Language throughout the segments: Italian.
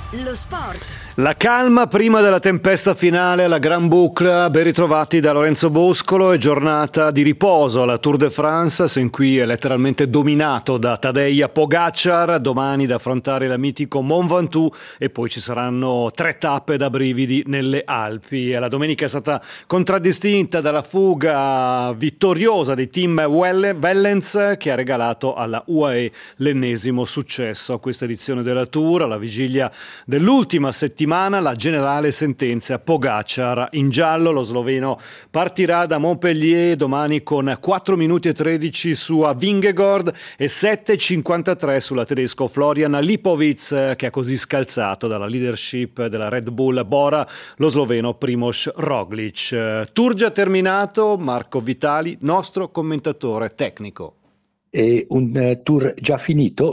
Lo sport. La calma prima della tempesta finale alla Grand Boucle. Ben ritrovati da Lorenzo Boscolo. È giornata di riposo alla Tour de France, sin qui è letteralmente dominato da Tadej Pogačar. Domani da affrontare la mitico Mont Ventoux e poi ci saranno 3 tappe da brividi nelle Alpi. La domenica è stata contraddistinta dalla fuga vittoriosa di Team Wellens, che ha regalato alla UAE l'ennesimo successo a questa edizione della Tour. Alla vigilia dell'ultima settimana la generale sentenzia Pogačar in giallo. Lo sloveno partirà da Montpellier domani con 4 minuti e 13 su Vingegaard e 7,53 sulla tedesco Florian Lipovic, che ha così scalzato dalla leadership della Red Bull Bora lo sloveno Primož Roglič. Tour già terminato, Marco Vitali, nostro commentatore tecnico. È un tour già finito?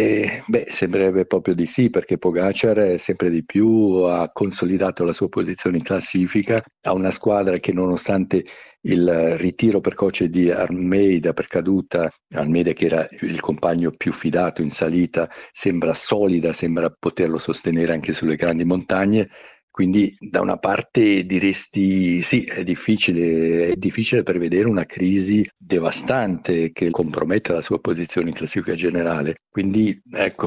Sembrerebbe proprio di sì, perché Pogačar sempre di più ha consolidato la sua posizione in classifica, ha una squadra che nonostante il ritiro precoce di Almeida per caduta, Almeida che era il compagno più fidato in salita, sembra solida, sembra poterlo sostenere anche sulle grandi montagne. Quindi da una parte diresti sì, è difficile prevedere una crisi devastante che compromette la sua posizione in classifica generale. Quindi ecco,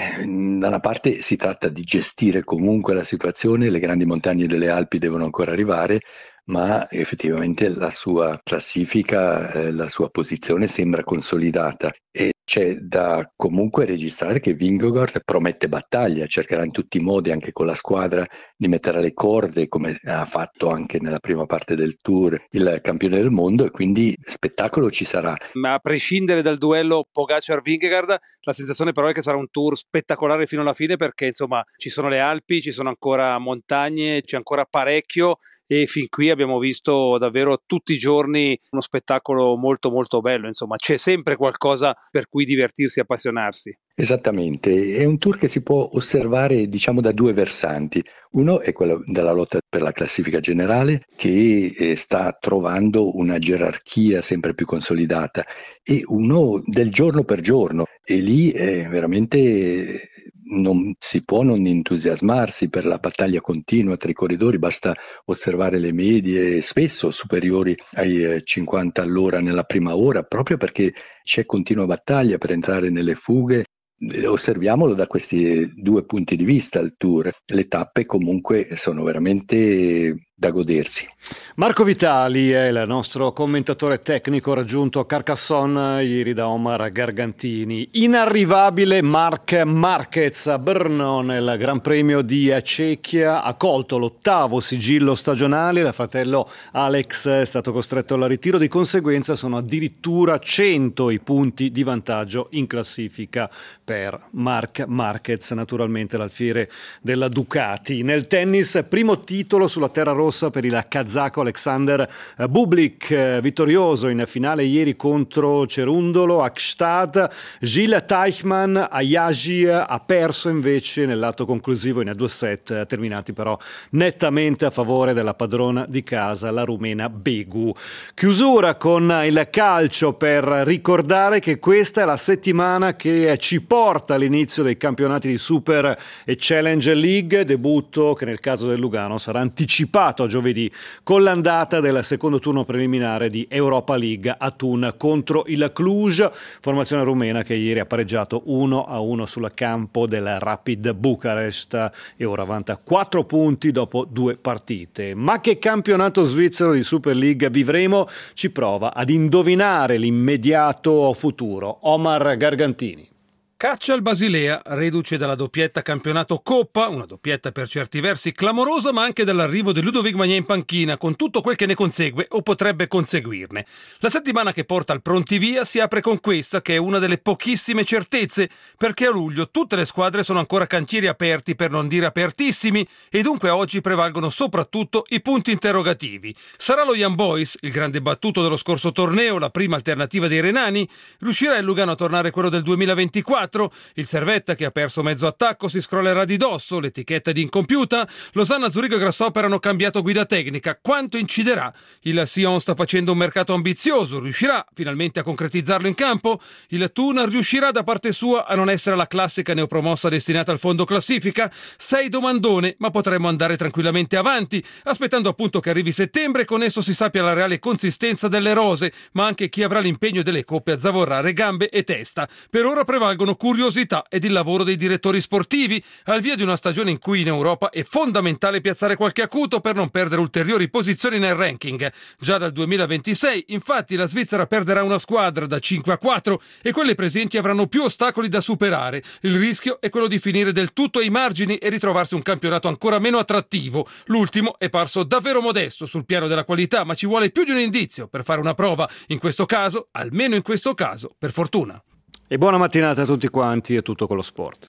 da una parte si tratta di gestire comunque la situazione, le grandi montagne delle Alpi devono ancora arrivare, ma effettivamente la sua classifica, la sua posizione sembra consolidata e c'è da comunque registrare che Vingegaard promette battaglia, cercherà in tutti i modi anche con la squadra di mettere alle corde, come ha fatto anche nella prima parte del Tour il campione del mondo, e quindi spettacolo ci sarà. Ma a prescindere dal duello Pogačar-Vingegaard, la sensazione però è che sarà un Tour spettacolare fino alla fine, perché insomma ci sono le Alpi, ci sono ancora montagne, c'è ancora parecchio e fin qui abbiamo visto davvero tutti i giorni uno spettacolo molto molto bello, insomma c'è sempre qualcosa per cui divertirsi e appassionarsi. Esattamente, è un tour che si può osservare diciamo da 2 versanti. Uno è quello della lotta per la classifica generale, che sta trovando una gerarchia sempre più consolidata, e uno del giorno per giorno, e lì è veramente non si può non entusiasmarsi per la battaglia continua tra i corridori. Basta osservare le medie spesso superiori ai 50 all'ora nella prima ora, proprio perché c'è continua battaglia per entrare nelle fughe. Osserviamolo da questi 2 punti di vista il Tour. Le tappe comunque sono veramente da godersi. Marco Vitali è il nostro commentatore tecnico, raggiunto a Carcassonne ieri da Omar Gargantini. Inarrivabile Marc Marquez a Brno nel Gran Premio di Cechia, ha colto l'8° sigillo stagionale. Il fratello Alex è stato costretto al ritiro, di conseguenza sono addirittura 100 i punti di vantaggio in classifica per Marc Marquez, naturalmente l'alfiere della Ducati. Nel tennis, primo titolo sulla terra rossa per il kazako Alexander Bublik, vittorioso in finale ieri contro Cerundolo a Gstaad. Gilles Teichmann a Jashy ha perso invece nell'atto conclusivo in 2 set, terminati però nettamente a favore della padrona di casa, la rumena Begu. Chiusura con il calcio, per ricordare che questa è la settimana che ci porta all'inizio dei campionati di Super e Challenge League, debutto che nel caso del Lugano sarà anticipato giovedì con l'andata del secondo turno preliminare di Europa League a Thun contro il Cluj, formazione rumena che ieri ha pareggiato 1-1 sul campo del Rapid Bucarest e ora vanta 4 punti dopo 2 partite. Ma che campionato svizzero di Super League vivremo? Ci prova ad indovinare l'immediato futuro Omar Gargantini. Caccia al Basilea, reduce dalla doppietta campionato Coppa, una doppietta per certi versi clamorosa, ma anche dall'arrivo di Ludovic Magné in panchina, con tutto quel che ne consegue o potrebbe conseguirne. La settimana che porta al prontivia si apre con questa, che è una delle pochissime certezze, perché a luglio tutte le squadre sono ancora cantieri aperti, per non dire apertissimi, e dunque oggi prevalgono soprattutto i punti interrogativi. Sarà lo Young Boys, il grande battuto dello scorso torneo, la prima alternativa dei renani? Riuscirà il Lugano a tornare quello del 2024? 4, il Servette che ha perso mezzo attacco si scrollerà di dosso, l'etichetta di incompiuta, Losanna, Zurigo e Grasshopper hanno cambiato guida tecnica, quanto inciderà? Il Sion sta facendo un mercato ambizioso, riuscirà finalmente a concretizzarlo in campo? Il Thun riuscirà da parte sua a non essere la classica neopromossa destinata al fondo classifica? 6 domandone, ma potremmo andare tranquillamente avanti, aspettando appunto che arrivi settembre e con esso si sappia la reale consistenza delle rose, ma anche chi avrà l'impegno delle coppe a zavorrare gambe e testa. Per ora prevalgono curiosità ed il lavoro dei direttori sportivi, al via di una stagione in cui in Europa è fondamentale piazzare qualche acuto per non perdere ulteriori posizioni nel ranking. Già dal 2026, infatti, la Svizzera perderà una squadra da 5 a 4 e quelle presenti avranno più ostacoli da superare. Il rischio è quello di finire del tutto ai margini e ritrovarsi un campionato ancora meno attrattivo. L'ultimo è parso davvero modesto sul piano della qualità, ma ci vuole più di un indizio per fare una prova. In questo caso, almeno in questo caso, per fortuna. E buona mattinata a tutti quanti e tutto con lo sport.